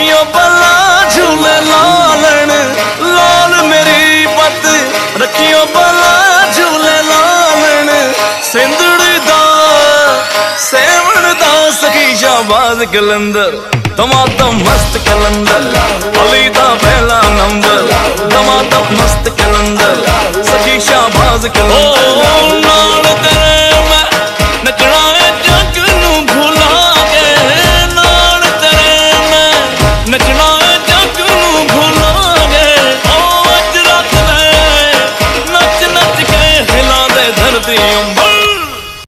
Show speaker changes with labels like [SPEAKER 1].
[SPEAKER 1] रखियो भला झूले लालन लाल मेरी पत रखियो भला झूले लालन सिंधड़ी दा सेवन दा सखी शाहबाज कलंदर तमाम मस्त कलंदर अली दा पहला नंबर